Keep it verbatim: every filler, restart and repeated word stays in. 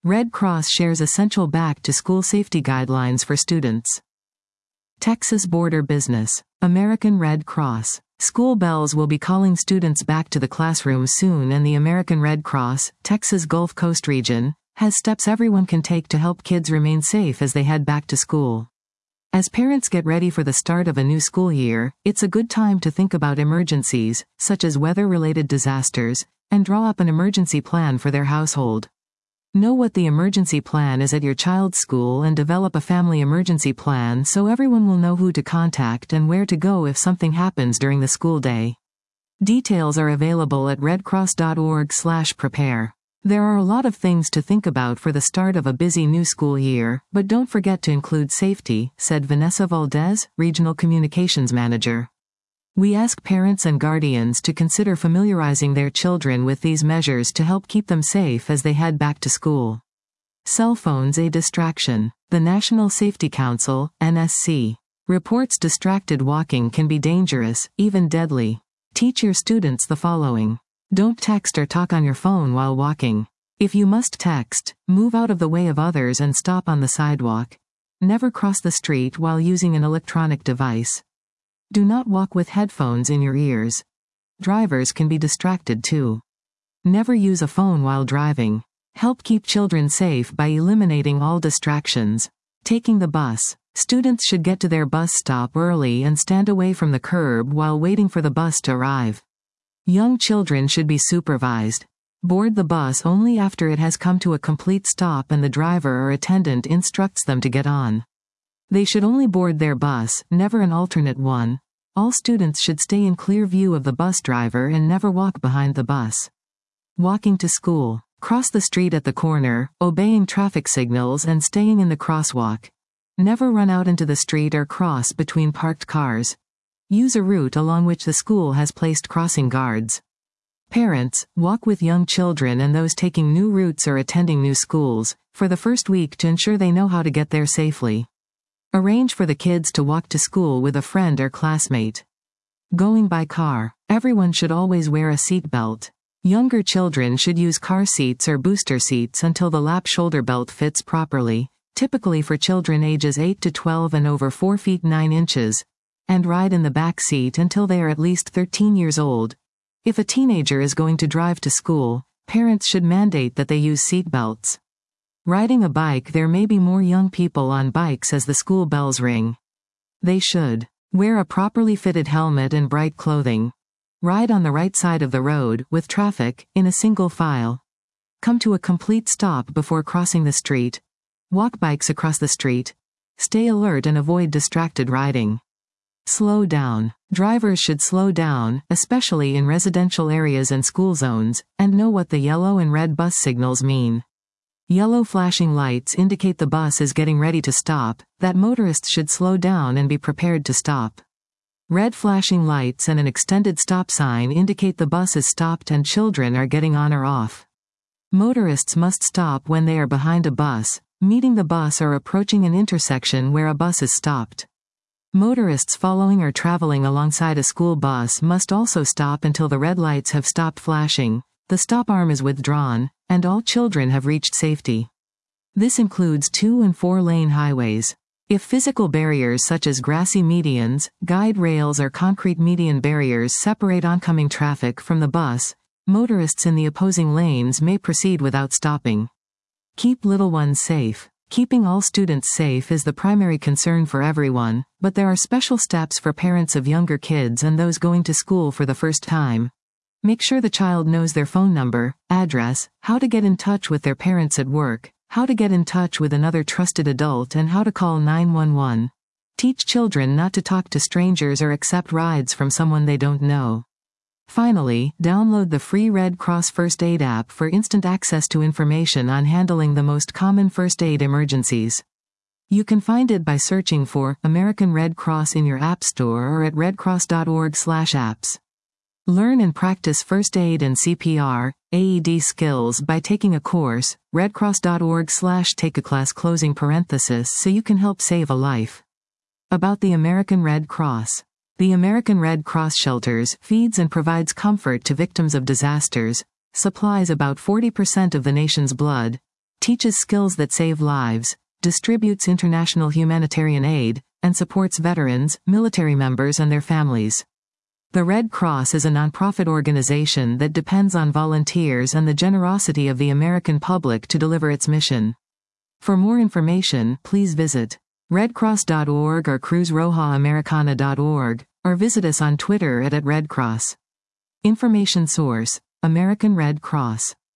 Red Cross shares essential back-to-school safety guidelines for students. Texas Border Business. American Red Cross. School bells will be calling students back to the classroom soon, and the American Red Cross, Texas Gulf Coast region, has steps everyone can take to help kids remain safe as they head back to school. As parents get ready for the start of a new school year, it's a good time to think about emergencies, such as weather-related disasters, and draw up an emergency plan for their household. Know what the emergency plan is at your child's school and develop a family emergency plan so everyone will know who to contact and where to go if something happens during the school day. Details are available at redcross dot org slash prepare. There are a lot of things to think about for the start of a busy new school year, but don't forget to include safety, said Vanessa Valdez, Regional Communications Manager. We ask parents and guardians to consider familiarizing their children with these measures to help keep them safe as they head back to school. Cell phones a distraction. The National Safety Council, N S C, reports distracted walking can be dangerous, even deadly. Teach your students the following. Don't text or talk on your phone while walking. If you must text, move out of the way of others and stop on the sidewalk. Never cross the street while using an electronic device. Do not walk with headphones in your ears. Drivers can be distracted too. Never use a phone while driving. Help keep children safe by eliminating all distractions. Taking the bus. Students should get to their bus stop early and stand away from the curb while waiting for the bus to arrive. Young children should be supervised. Board the bus only after it has come to a complete stop and the driver or attendant instructs them to get on. They should only board their bus, never an alternate one. All students should stay in clear view of the bus driver and never walk behind the bus. Walking to school. Cross the street at the corner, obeying traffic signals and staying in the crosswalk. Never run out into the street or cross between parked cars. Use a route along which the school has placed crossing guards. Parents, walk with young children and those taking new routes or attending new schools, for the first week to ensure they know how to get there safely. Arrange for the kids to walk to school with a friend or classmate. Going by car. Everyone should always wear a seat belt. Younger children should use car seats or booster seats until the lap shoulder belt fits properly, typically for children ages eight to twelve and over four feet nine inches, and ride in the back seat until they are at least thirteen years old. If a teenager is going to drive to school, parents should mandate that they use seat belts. Riding a bike. There may be more young people on bikes as the school bells ring. They should wear a properly fitted helmet and bright clothing. Ride on the right side of the road, with traffic, in a single file. Come to a complete stop before crossing the street. Walk bikes across the street. Stay alert and avoid distracted riding. Slow down. Drivers should slow down, especially in residential areas and school zones, and know what the yellow and red bus signals mean. Yellow flashing lights indicate the bus is getting ready to stop, that motorists should slow down and be prepared to stop. Red flashing lights and an extended stop sign indicate the bus is stopped and children are getting on or off. Motorists must stop when they are behind a bus, meeting the bus or approaching an intersection where a bus is stopped. Motorists following or traveling alongside a school bus must also stop until the red lights have stopped flashing, the stop arm is withdrawn, and all children have reached safety. This includes two- and four-lane highways. If physical barriers such as grassy medians, guide rails or concrete median barriers separate oncoming traffic from the bus, motorists in the opposing lanes may proceed without stopping. Keep little ones safe. Keeping all students safe is the primary concern for everyone, but there are special steps for parents of younger kids and those going to school for the first time. Make sure the child knows their phone number, address, how to get in touch with their parents at work, how to get in touch with another trusted adult, and how to call nine one one. Teach children not to talk to strangers or accept rides from someone they don't know. Finally, download the free Red Cross First Aid app for instant access to information on handling the most common first aid emergencies. You can find it by searching for American Red Cross in your App Store or at redcross dot org slash apps. Learn and practice first aid and C P R, A E D skills by taking a course, redcross dot org slash take a class closing parenthesis so you can help save a life. About the American Red Cross. The American Red Cross shelters, feeds and provides comfort to victims of disasters, supplies about forty percent of the nation's blood, teaches skills that save lives, distributes international humanitarian aid, and supports veterans, military members and their families. The Red Cross is a nonprofit organization that depends on volunteers and the generosity of the American public to deliver its mission. For more information, please visit red cross dot org or cruz roja americana dot org, or visit us on Twitter at, at Red Cross. Information source: American Red Cross.